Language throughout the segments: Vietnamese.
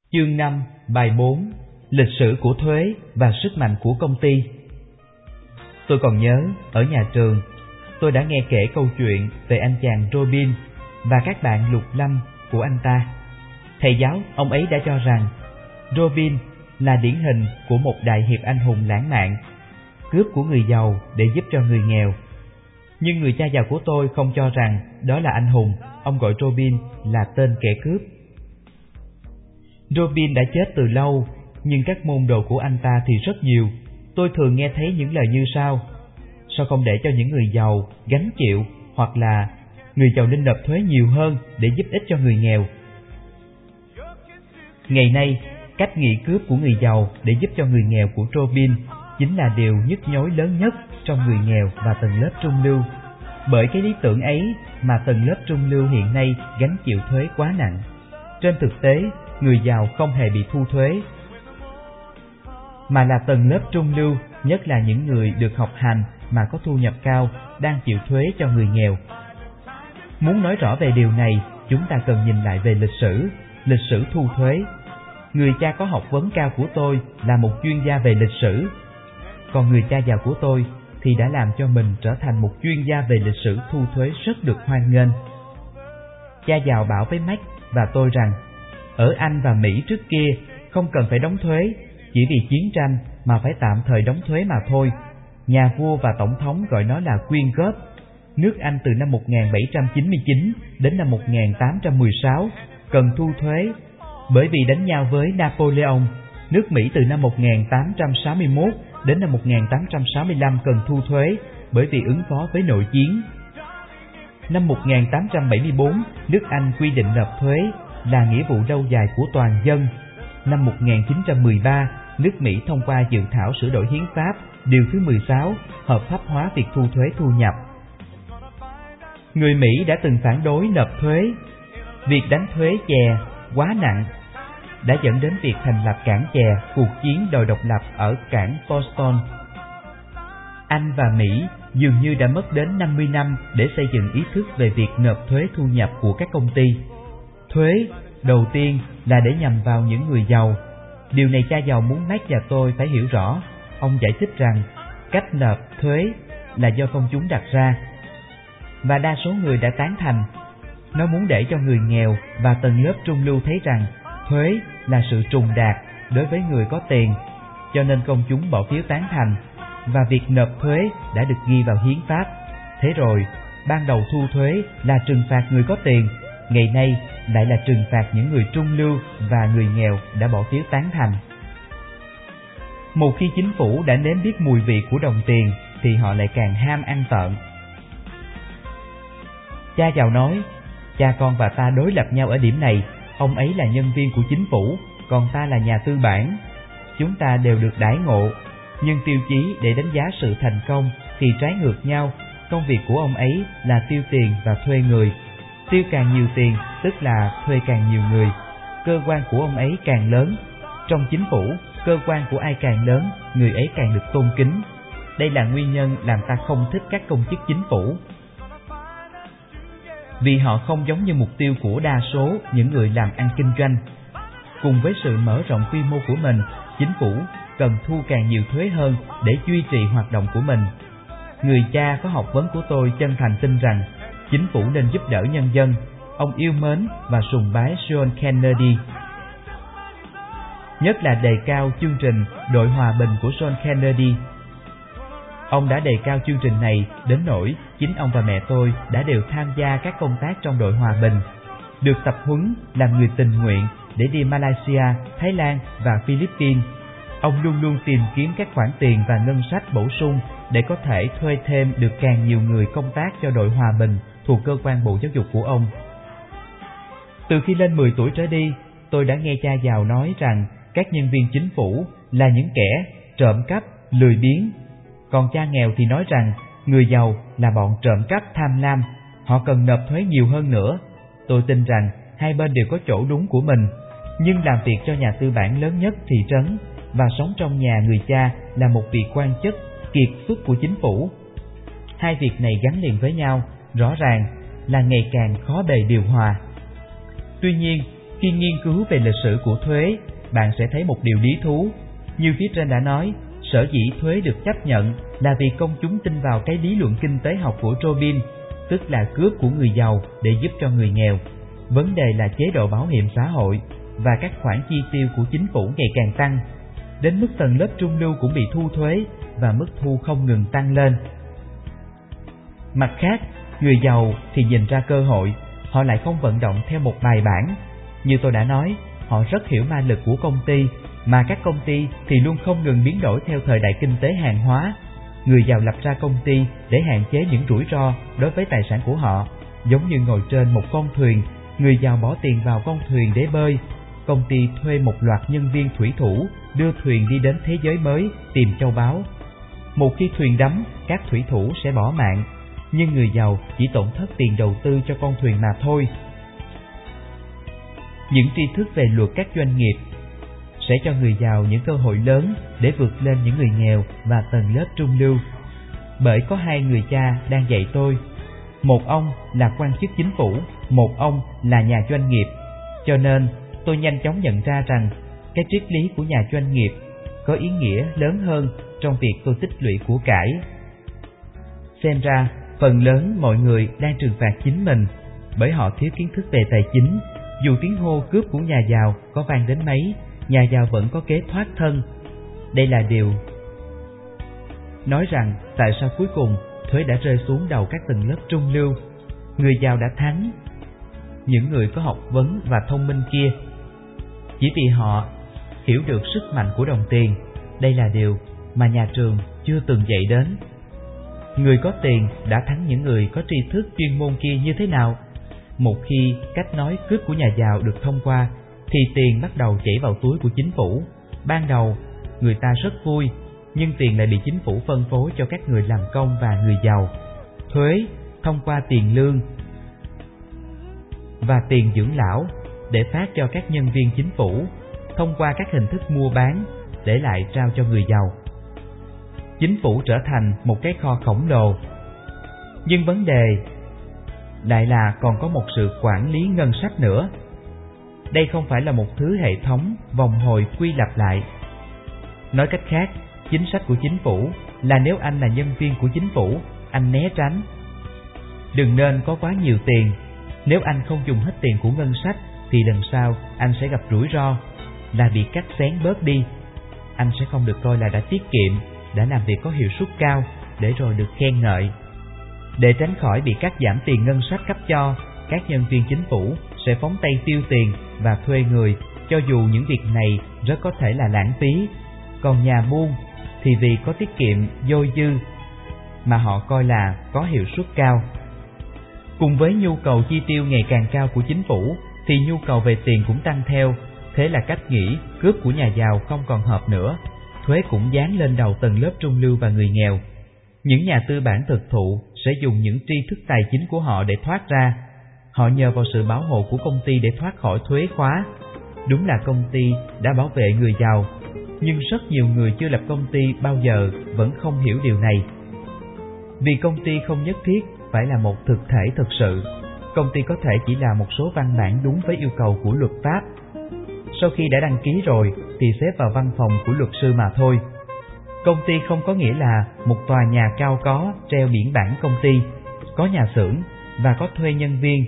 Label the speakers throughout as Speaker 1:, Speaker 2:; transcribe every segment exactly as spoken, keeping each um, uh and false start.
Speaker 1: Chương năm, bài bốn. Lịch sử của thuế và sức mạnh của công ty. Tôi còn nhớ, ở nhà trường, tôi đã nghe kể câu chuyện về anh chàng Robin và các bạn lục lâm của anh ta. Thầy giáo ông ấy đã cho rằng Robin là điển hình của một đại hiệp anh hùng lãng mạn, cướp của người giàu để giúp cho người nghèo. Nhưng người cha giàu của tôi không cho rằng đó là anh hùng, ông gọi Robin là tên kẻ cướp. Robin đã chết từ lâu, nhưng các môn đồ của anh ta thì rất nhiều. Tôi thường nghe thấy những lời như sau: sao không để cho những người giàu gánh chịu, hoặc là người giàu nên nộp thuế nhiều hơn để giúp ích cho người nghèo. Ngày nay, cách nghị cướp của người giàu để giúp cho người nghèo của Robin chính là điều nhức nhối lớn nhất trong người nghèo và tầng lớp trung lưu. Bởi cái lý tưởng ấy mà tầng lớp trung lưu hiện nay gánh chịu thuế quá nặng. Trên thực tế, người giàu không hề bị thu thuế, mà là tầng lớp trung lưu, nhất là những người được học hành mà có thu nhập cao, đang chịu thuế cho người nghèo. Muốn nói rõ về điều này, chúng ta cần nhìn lại về lịch sử, lịch sử thu thuế. Người cha có học vấn cao của tôi là một chuyên gia về lịch sử, còn người cha giàu của tôi thì đã làm cho mình trở thành một chuyên gia về lịch sử thu thuế rất được hoan nghênh. Cha giàu bảo với Max và tôi rằng, ở Anh và Mỹ trước kia không cần phải đóng thuế, chỉ vì chiến tranh mà phải tạm thời đóng thuế mà thôi. Nhà vua và tổng thống gọi nó là quyên góp. Nước Anh từ năm một nghìn bảy trăm chín mươi chín đến năm một nghìn tám trăm mười sáu cần thu thuế bởi vì đánh nhau với Napoleon. Nước Mỹ từ năm một nghìn tám trăm sáu mươi mốt đến năm một nghìn tám trăm sáu mươi lăm cần thu thuế bởi vì ứng phó với nội chiến. Năm một nghìn tám trăm bảy mươi bốn, nước Anh quy định nộp thuế là nghĩa vụ lâu dài của toàn dân. Năm một nghìn chín trăm mười ba, nước Mỹ thông qua dự thảo sửa đổi hiến pháp, điều thứ mười sáu, hợp pháp hóa việc thu thuế thu nhập. Người Mỹ đã từng phản đối nộp thuế. Việc đánh thuế chè quá nặng đã dẫn đến việc thành lập cảng chè cuộc chiến đòi độc lập ở cảng Boston. Anh và Mỹ dường như đã mất đến năm mươi năm để xây dựng ý thức về việc nộp thuế thu nhập của các công ty. Thuế, đầu tiên, là để nhằm vào những người giàu. Điều này cha giàu muốn Max và tôi phải hiểu rõ. Ông giải thích rằng cách nộp thuế là do công chúng đặt ra, và đa số người đã tán thành. Nó muốn để cho người nghèo và tầng lớp trung lưu thấy rằng thuế là sự trùng đạt đối với người có tiền, cho nên công chúng bỏ phiếu tán thành, và việc nộp thuế đã được ghi vào hiến pháp. Thế rồi, ban đầu thu thuế là trừng phạt người có tiền, ngày nay lại là trừng phạt những người trung lưu và người nghèo đã bỏ phiếu tán thành. Một khi chính phủ đã nếm biết mùi vị của đồng tiền thì họ lại càng ham ăn tợn. Cha giàu nói, cha con và ta đối lập nhau ở điểm này. Ông ấy là nhân viên của chính phủ, còn ta là nhà tư bản. Chúng ta đều được đãi ngộ, nhưng tiêu chí để đánh giá sự thành công thì trái ngược nhau. Công việc của ông ấy là tiêu tiền và thuê người. Tiêu càng nhiều tiền tức là thuê càng nhiều người. Cơ quan của ông ấy càng lớn. Trong chính phủ, cơ quan của ai càng lớn, người ấy càng được tôn kính. Đây là nguyên nhân làm ta không thích các công chức chính phủ, vì họ không giống như mục tiêu của đa số những người làm ăn kinh doanh. Cùng với sự mở rộng quy mô của mình, chính phủ cần thu càng nhiều thuế hơn để duy trì hoạt động của mình. Người cha có học vấn của tôi chân thành tin rằng chính phủ nên giúp đỡ nhân dân. Ông yêu mến và sùng bái John Kennedy, nhất là đề cao chương trình Đội Hòa Bình của John Kennedy. Ông đã đề cao chương trình này đến nỗi chính ông và mẹ tôi đã đều tham gia các công tác trong Đội Hòa Bình, được tập huấn làm người tình nguyện để đi Malaysia, Thái Lan và Philippines. Ông luôn luôn tìm kiếm các khoản tiền và ngân sách bổ sung để có thể thuê thêm được càng nhiều người công tác cho Đội Hòa Bình thuộc cơ quan Bộ Giáo dục của ông. Từ khi lên mười tuổi trở đi, tôi đã nghe cha giàu nói rằng các nhân viên chính phủ là những kẻ trộm cắp, lười biếng. Còn cha nghèo thì nói rằng người giàu là bọn trộm cắp tham lam, họ cần nộp thuế nhiều hơn nữa. Tôi tin rằng hai bên đều có chỗ đúng của mình, nhưng làm việc cho nhà tư bản lớn nhất thị trấn và sống trong nhà người cha là một vị quan chức kiệt xuất của chính phủ. Hai việc này gắn liền với nhau, rõ ràng là ngày càng khó bề điều hòa. Tuy nhiên, Khi nghiên cứu về lịch sử của thuế, bạn sẽ thấy một điều lý thú. Như phía trên đã nói, sở dĩ thuế được chấp nhận là vì công chúng tin vào cái lý luận kinh tế học của Robin, tức là cướp của người giàu để giúp cho người nghèo. Vấn đề là chế độ bảo hiểm xã hội và các khoản chi tiêu của chính phủ ngày càng tăng, đến mức tầng lớp trung lưu cũng bị thu thuế và mức thu không ngừng tăng lên. Mặt khác, người giàu thì nhìn ra cơ hội, họ lại không vận động theo một bài bản. Như tôi đã nói, họ rất hiểu ma lực của công ty, mà các công ty thì luôn không ngừng biến đổi theo thời đại kinh tế hàng hóa. Người giàu lập ra công ty để hạn chế những rủi ro đối với tài sản của họ, giống như ngồi trên một con thuyền, người giàu bỏ tiền vào con thuyền để bơi. Công ty thuê một loạt nhân viên thủy thủ đưa thuyền đi đến thế giới mới tìm châu báu. Một khi thuyền đắm, các thủy thủ sẽ bỏ mạng, nhưng người giàu chỉ tổn thất tiền đầu tư cho con thuyền mà thôi. Những tri thức về luật các doanh nghiệp sẽ cho người giàu những cơ hội lớn để vượt lên những người nghèo và tầng lớp trung lưu. Bởi có hai người cha đang dạy tôi, một ông là quan chức chính phủ, một ông là nhà doanh nghiệp, cho nên tôi nhanh chóng nhận ra rằng cái triết lý của nhà doanh nghiệp có ý nghĩa lớn hơn trong việc tôi tích lũy của cải. Xem ra, phần lớn mọi người đang trừng phạt chính mình bởi họ thiếu kiến thức về tài chính. Dù tiếng hô cướp của nhà giàu có vang đến mấy, nhà giàu vẫn có kế thoát thân. Đây là điều nói rằng tại sao cuối cùng thuế đã rơi xuống đầu các tầng lớp trung lưu. Người giàu đã thắng những người có học vấn và thông minh kia, chỉ vì họ hiểu được sức mạnh của đồng tiền. Đây là điều mà nhà trường chưa từng dạy đến. Người có tiền đã thắng những người có tri thức chuyên môn kia như thế nào? Một khi cách nói cướp của nhà giàu được thông qua, thì tiền bắt đầu chảy vào túi của chính phủ. Ban đầu, người ta rất vui, nhưng tiền lại bị chính phủ phân phối cho các người làm công và người giàu. Thuế thông qua tiền lương và tiền dưỡng lão để phát cho các nhân viên chính phủ, thông qua các hình thức mua bán để lại trao cho người giàu. Chính phủ trở thành một cái kho khổng lồ. Nhưng vấn đề lại là còn có một sự quản lý ngân sách nữa. Đây không phải là một thứ hệ thống vòng hồi quy lặp lại. Nói cách khác, chính sách của chính phủ là nếu anh là nhân viên của chính phủ, anh né tránh. Đừng nên có quá nhiều tiền. Nếu anh không dùng hết tiền của ngân sách, thì lần sau anh sẽ gặp rủi ro là bị cắt xén bớt đi. Anh sẽ không được coi là đã tiết kiệm, đã làm việc có hiệu suất cao để rồi được khen ngợi. Để tránh khỏi bị cắt giảm tiền ngân sách cấp cho, các nhân viên chính phủ sẽ phóng tay tiêu tiền và thuê người, cho dù những việc này rất có thể là lãng phí. Còn nhà buôn thì vì có tiết kiệm dôi dư mà họ coi là có hiệu suất cao. Cùng với nhu cầu chi tiêu ngày càng cao của chính phủ thì nhu cầu về tiền cũng tăng theo. Thế là cách nghĩ cướp của nhà giàu không còn hợp nữa. Thuế cũng dán lên đầu tầng lớp trung lưu và người nghèo. Những nhà tư bản thực thụ sẽ dùng những tri thức tài chính của họ để thoát ra. Họ nhờ vào sự bảo hộ của công ty để thoát khỏi thuế khóa. Đúng là công ty đã bảo vệ người giàu, nhưng rất nhiều người chưa lập công ty bao giờ vẫn không hiểu điều này. Vì công ty không nhất thiết phải là một thực thể thực sự. Công ty có thể chỉ là một số văn bản đúng với yêu cầu của luật pháp. Sau khi đã đăng ký rồi thì xếp vào văn phòng của luật sư mà thôi. Công ty không có nghĩa là một tòa nhà cao có treo biển bảng công ty, có nhà xưởng và có thuê nhân viên.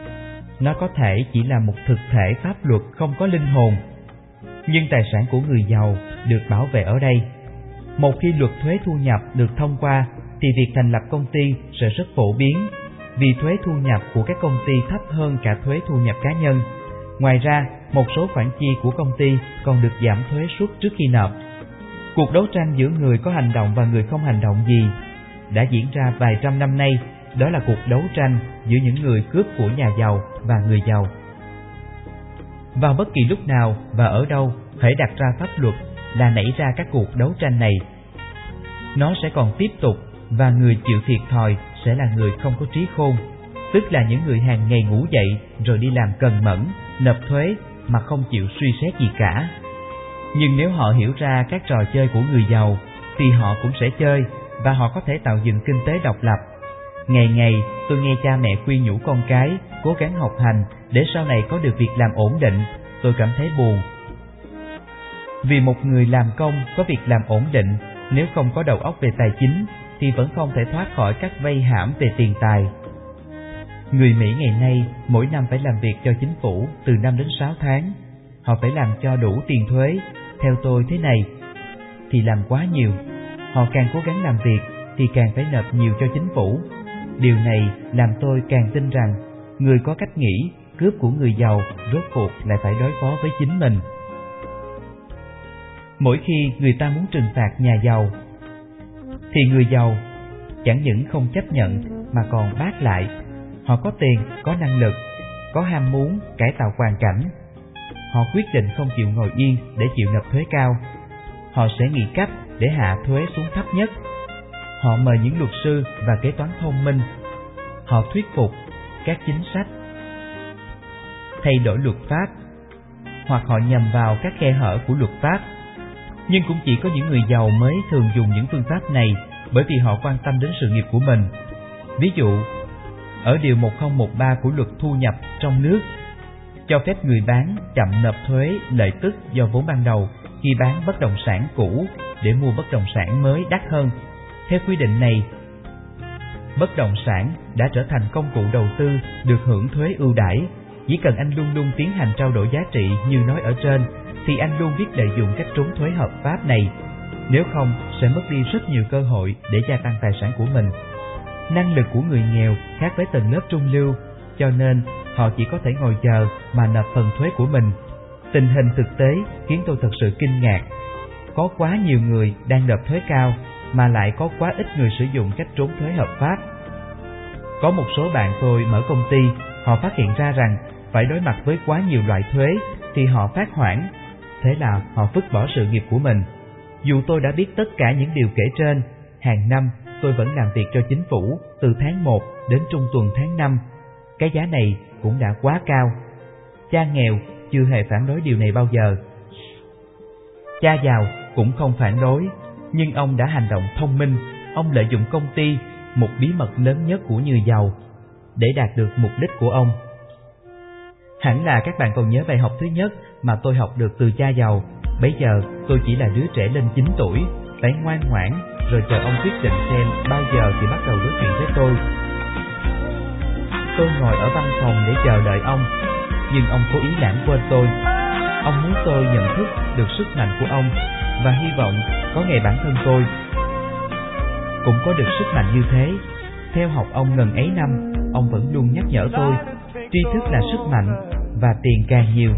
Speaker 1: Nó có thể chỉ là một thực thể pháp luật không có linh hồn. Nhưng tài sản của người giàu được bảo vệ ở đây. Một khi luật thuế thu nhập được thông qua thì việc thành lập công ty sẽ rất phổ biến, vì thuế thu nhập của các công ty thấp hơn cả thuế thu nhập cá nhân. Ngoài ra, một số khoản chi của công ty còn được giảm thuế suốt trước khi nộp. Cuộc đấu tranh giữa người có hành động và người không hành động gì đã diễn ra vài trăm năm nay. Đó là cuộc đấu tranh giữa những người cướp của nhà giàu và người giàu. Vào bất kỳ lúc nào và ở đâu hễ đặt ra pháp luật là nảy ra các cuộc đấu tranh này. Nó sẽ còn tiếp tục, và người chịu thiệt thòi sẽ là người không có trí khôn, tức là những người hàng ngày ngủ dậy rồi đi làm cần mẫn, nộp thuế mà không chịu suy xét gì cả. Nhưng nếu họ hiểu ra các trò chơi của người giàu thì họ cũng sẽ chơi, và họ có thể tạo dựng kinh tế độc lập. Ngày ngày tôi nghe cha mẹ khuyên nhủ con cái cố gắng học hành để sau này có được việc làm ổn định. Tôi cảm thấy buồn. Vì một người làm công có việc làm ổn định, nếu không có đầu óc về tài chính thì vẫn không thể thoát khỏi các vây hãm về tiền tài. Người Mỹ ngày nay mỗi năm phải làm việc cho chính phủ từ năm đến sáu tháng. Họ phải làm cho đủ tiền thuế. Theo tôi thế này thì làm quá nhiều. Họ càng cố gắng làm việc thì càng phải nộp nhiều cho chính phủ. Điều này làm tôi càng tin rằng người có cách nghĩ cướp của người giàu rốt cuộc lại phải đối phó với chính mình. Mỗi khi người ta muốn trừng phạt nhà giàu thì người giàu chẳng những không chấp nhận mà còn bác lại. Họ có tiền, có năng lực, có ham muốn cải tạo hoàn cảnh. Họ quyết định không chịu ngồi yên để chịu nộp thuế cao. Họ sẽ nghĩ cách để hạ thuế xuống thấp nhất. Họ mời những luật sư và kế toán thông minh. Họ thuyết phục các chính sách, thay đổi luật pháp, hoặc họ nhằm vào các khe hở của luật pháp. Nhưng cũng chỉ có những người giàu mới thường dùng những phương pháp này, bởi vì họ quan tâm đến sự nghiệp của mình. Ví dụ, ở điều một không một ba của luật thu nhập trong nước, cho phép người bán chậm nộp thuế lợi tức do vốn ban đầu khi bán bất động sản cũ để mua bất động sản mới đắt hơn. Theo quy định này, bất động sản đã trở thành công cụ đầu tư được hưởng thuế ưu đãi. Chỉ cần anh luôn luôn tiến hành trao đổi giá trị như nói ở trên, thì anh luôn biết lợi dụng cách trốn thuế hợp pháp này. Nếu không, sẽ mất đi rất nhiều cơ hội để gia tăng tài sản của mình. Năng lực của người nghèo khác với tầng lớp trung lưu, cho nên họ chỉ có thể ngồi chờ mà nộp phần thuế của mình. Tình hình thực tế khiến tôi thật sự kinh ngạc. Có quá nhiều người đang nộp thuế cao, mà lại có quá ít người sử dụng cách trốn thuế hợp pháp. Có một số bạn tôi mở công ty, họ phát hiện ra rằng phải đối mặt với quá nhiều loại thuế thì họ phát hoảng. Thế là họ vứt bỏ sự nghiệp của mình. Dù tôi đã biết tất cả những điều kể trên, hàng năm tôi vẫn làm việc cho chính phủ từ tháng một đến trung tuần tháng năm. Cái giá này cũng đã quá cao. Cha nghèo chưa hề phản đối điều này bao giờ. Cha giàu cũng không phản đối, nhưng ông đã hành động thông minh. Ông lợi dụng công ty, một bí mật lớn nhất của người giàu, để đạt được mục đích của ông. Hẳn là các bạn còn nhớ bài học thứ nhất mà tôi học được từ cha giàu. Bấy giờ tôi chỉ là đứa trẻ lên chín tuổi, phải ngoan ngoãn rồi chờ ông quyết định xem bao giờ thì bắt đầu nói chuyện với tôi. Tôi ngồi ở văn phòng để chờ đợi ông, nhưng ông cố ý lãng quên tôi. Ông muốn tôi nhận thức được sức mạnh của ông và hy vọng có ngày bản thân tôi cũng có được sức mạnh như thế. Theo học ông ngần ấy năm, ông vẫn luôn nhắc nhở tôi, tri thức là sức mạnh và tiền càng nhiều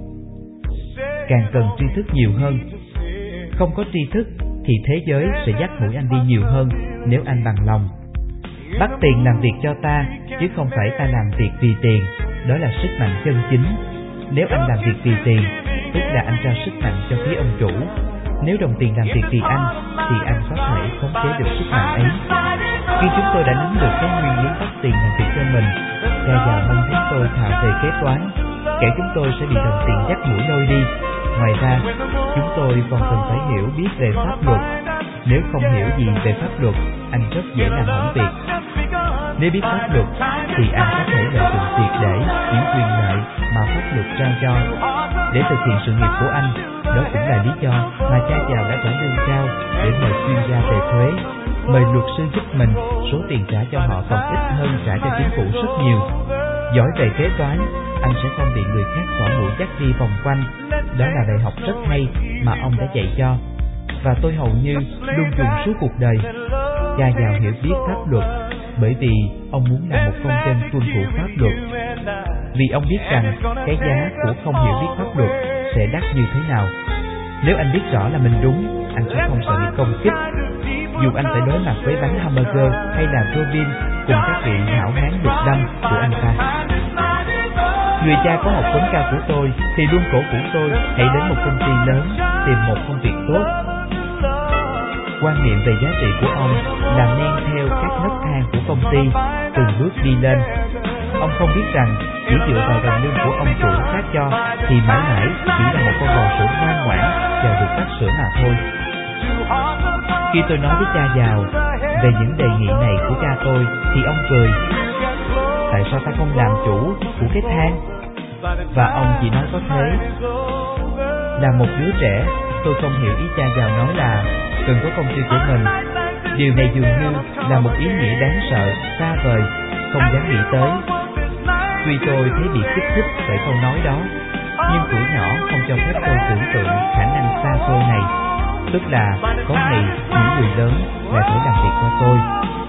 Speaker 1: càng cần tri thức nhiều hơn. Không có tri thức thì thế giới sẽ dắt mũi anh đi nhiều hơn nếu anh bằng lòng. Bắt tiền làm việc cho ta, chứ không phải ta làm việc vì tiền. Đó là sức mạnh chân chính. Nếu anh làm việc vì tiền, tức là anh trao sức mạnh cho phía ông chủ. Nếu đồng tiền làm việc vì anh, thì anh có thể khống chế được sức mạnh ấy. Khi chúng tôi đã nắm được cái nguyên lý bắt tiền làm việc cho mình, cha già mong chúng tôi thạo về kế toán, kể chúng tôi sẽ bị đồng tiền dắt mũi lôi đi. Ngoài ra, chúng tôi còn cần phải hiểu biết về pháp luật. Nếu không hiểu gì về pháp luật, anh rất dễ làm hỏng việc. Nếu biết pháp luật, thì anh có thể lợi dụng triệt để những quyền lợi mà pháp luật trao cho để thực hiện sự nghiệp của anh. Đó cũng là lý do mà cha giàu đã trả lương cao để mời chuyên gia về thuế, mời luật sư giúp mình. Số tiền trả cho họ còn ít hơn trả cho chính phủ rất nhiều. Giỏi về kế toán, anh sẽ không bị người khác xỏ mũi dắt đi vòng quanh. Đó là bài học rất hay mà ông đã dạy cho, và tôi hầu như luôn dùng suốt cuộc đời. Cha giàu hiểu biết pháp luật bởi vì ông muốn là một công dân tuân thủ pháp luật. Vì ông biết rằng cái giá của không hiểu biết pháp luật sẽ đắt như thế nào. Nếu anh biết rõ là mình đúng, anh sẽ không sợ bị công kích, dù anh phải đối mặt với bánh hamburger hay là Robin cùng các vị hảo hán đục đâm của anh ta. Người cha có học vấn cao của tôi thì luôn cổ vũ tôi hãy đến một công ty lớn, tìm một công việc tốt. Quan niệm về giá trị của ông là men theo các nấc thang của công ty, từng bước đi lên. Ông không biết rằng chỉ dựa vào đồng lương của ông chủ phát cho thì mãi mãi chỉ là một con bò sữa ngoan ngoãn chờ được cắt sữa mà thôi. Khi tôi nói với cha giàu, về những đề nghị này của cha tôi thì ông cười. Tại sao ta không làm chủ của cái thang? Và ông chỉ nói có thế. Là một đứa trẻ, tôi không hiểu ý cha giàu nói là cần có công ty của mình. Điều này dường như là một ý nghĩa đáng sợ, xa vời, không dám nghĩ tới. Tuy tôi thấy bị kích thích bởi câu nói đó, nhưng tuổi nhỏ không cho phép tôi tưởng tượng khả năng xa xôi này, tức là có ngày những người lớn lại phải làm việc cho tôi.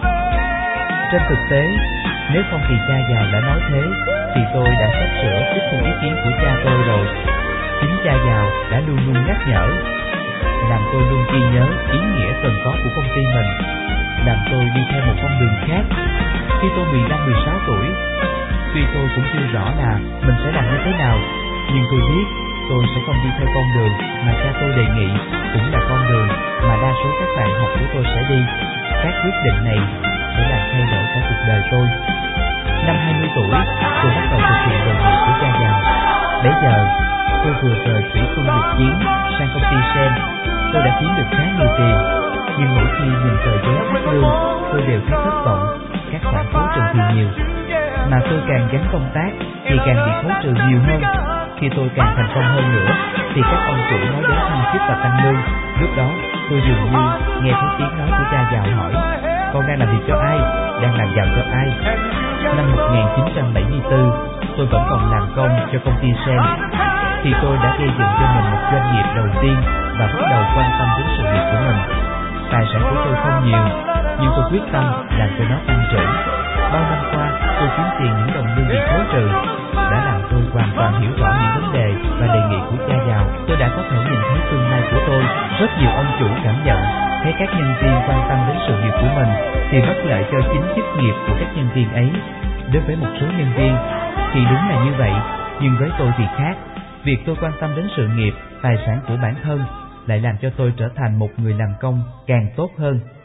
Speaker 1: Trên thực tế, nếu không thì cha giàu đã nói thế, thì tôi đã sắp sửa tiếp thu ý kiến của cha tôi rồi. Chính cha giàu đã luôn luôn nhắc nhở, làm tôi luôn ghi nhớ ý nghĩa cần có của công ty mình, làm tôi đi theo một con đường khác. Khi tôi mười lăm mười sáu tuổi, tuy tôi cũng chưa rõ là mình sẽ làm như thế nào, nhưng tôi biết tôi sẽ không đi theo con đường mà cha tôi đề nghị, cũng là con đường mà đa số các bạn học của tôi sẽ đi. Các quyết định này sẽ làm thay đổi cả cuộc đời tôi. Năm hai mươi tuổi, tôi bắt đầu thực hiện đề nghị của cha giàu. Bây giờ, tôi vừa rời thủy quân lục chiến sang công ty Sen. Tôi đã kiếm được khá nhiều tiền, nhưng mỗi khi nhìn tờ giấy phát lương, tôi đều thấy thất vọng. Các khoản khấu trừ thì nhiều, mà tôi càng gắn công tác thì càng bị khấu trừ nhiều hơn. Khi tôi càng thành công hơn nữa, thì các ông chủ nói đến thăng chức và tăng lương. Lúc đó, tôi dường như nghe thấy tiếng nói của cha giàu hỏi: con đang làm việc cho ai? Đang làm giàu cho ai? Năm một nghìn chín trăm bảy mươi tư, tôi vẫn còn làm công cho công ty Sen, thì tôi đã gây dựng cho mình một doanh nghiệp đầu tiên và bắt đầu quan tâm đến sự nghiệp của mình. Tài sản của tôi không nhiều, nhưng tôi quyết tâm làm cho nó tăng trưởng. Bao năm qua, tôi kiếm tiền những đồng lương bị khấu trừ đã làm tôi hoàn toàn hiểu rõ những vấn đề và đề nghị của cha giàu. Tôi đã có thể nhìn thấy tương lai của tôi. Rất nhiều ông chủ cảm nhận thấy các nhân viên quan tâm đến sự nghiệp của mình thì bất lợi cho chính chức nghiệp của các nhân viên ấy. Đối với một số nhân viên thì đúng là như vậy, nhưng với tôi thì khác. Việc tôi quan tâm đến sự nghiệp, tài sản của bản thân lại làm cho tôi trở thành một người làm công càng tốt hơn.